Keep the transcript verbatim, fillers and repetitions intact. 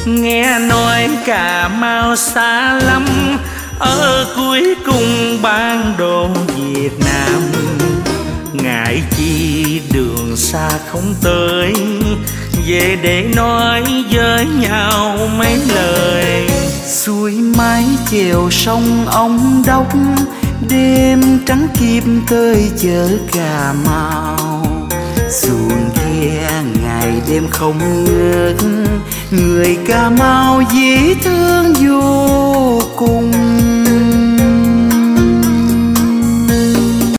Nghe nói Cà Mau xa lắm, ở cuối cùng bản đồ Việt Nam. Ngại chi đường xa không tới, về để nói với nhau mấy lời. Xuôi mái chèo sông Ông Đốc, đêm trắng kim tới chợ Cà Mau. Xuồng ghe ngày đêm không ngớt, người Cà Mau dễ thương vô cùng.